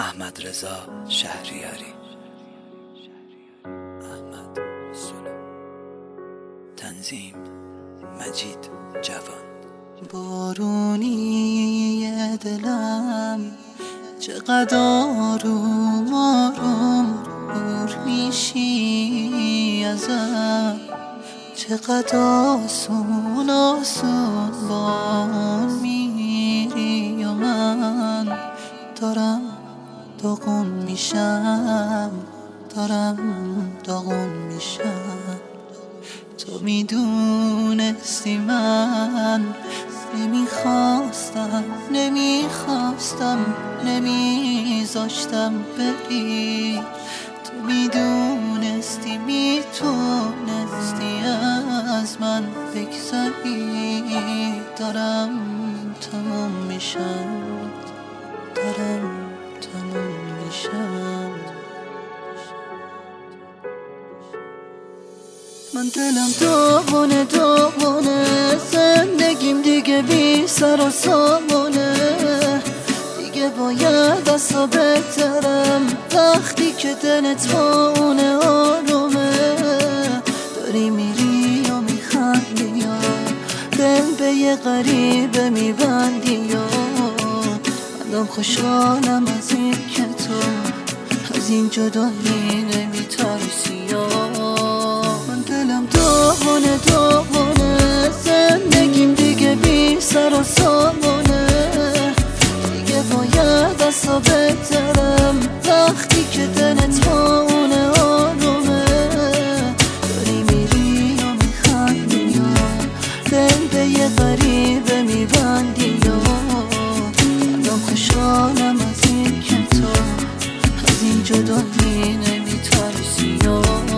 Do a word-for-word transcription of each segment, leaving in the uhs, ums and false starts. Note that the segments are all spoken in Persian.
احمدرضا شهریاری. احمد سلو. تنظیم مجید جوان. بارونی دلم چقدر آروم آروم دور میشی ازم، چقدر آسون آسون با اون میری و من دارم داغون میشم، دارم داغون میشم. تو میدونستی من نمیخواستم نمیخواستم نمیذاشتم بری، تو میدونستی میتونستی از من بگذری. دارم تموم میشم، دارم تموم میشم. من دلم داغونه داغونه، زندگیم دیگه بی سر و سامونه، دیگه باید اصلا بهترم وقتی که دلت با اونه آرومه. داری میری و میخندی یا دل به یه غریبه میبندی یا مندم خوشحالم از این که تو از این جدایی نمیترسی یا. دلم داغونه داغونه، زندگیم دیگه بی سر و سامونه، دیگه باید اصلا بهترم وقتی که دلت با اونه آرومه. داری میری و میخندی یا دل به یه غریبه میبندی یا مندم خوشحالم از این که تو از این جدایی نمیترسی یا.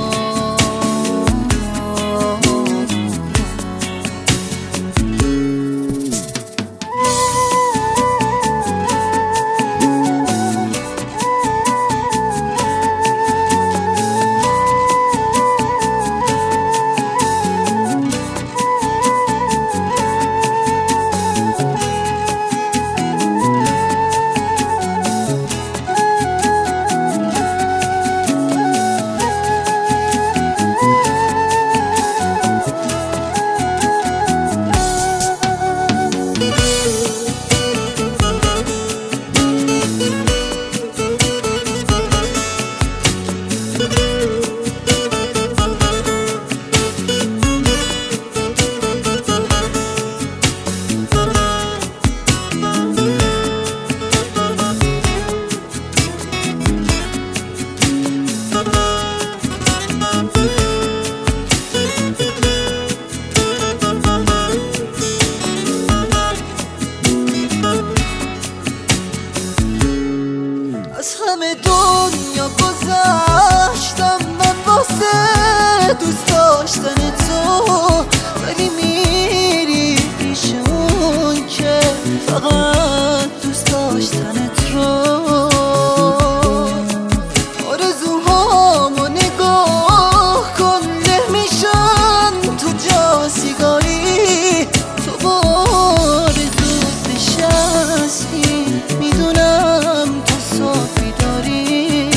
از همه دنیا گذشتم من واسه دوست داشتن تو، ولی میری پیش اون که فقط دوست داشتنت رو. آرزوهامو نگاه کن نمیشن تو جا سیگاری، تو با آرزوت نشستی میدونم صافی داری.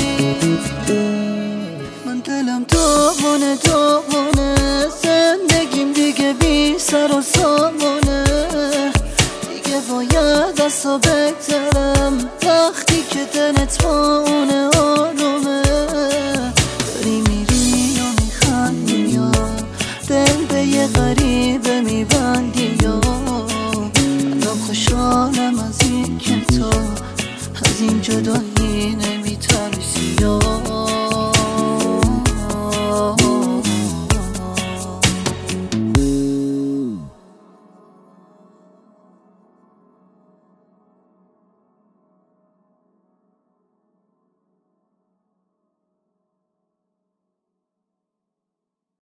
من دلم داغونه داغونه، زندگیم دیگه بی سر و سامونه، دیگه باید اصلا بهترم وقتی که دلت با اونه آرومه. داری میری و میخندی یا دل به یه غریبه میبندی یا مندم خوشحالم از این که تو از این جدایی نمیترسی یا.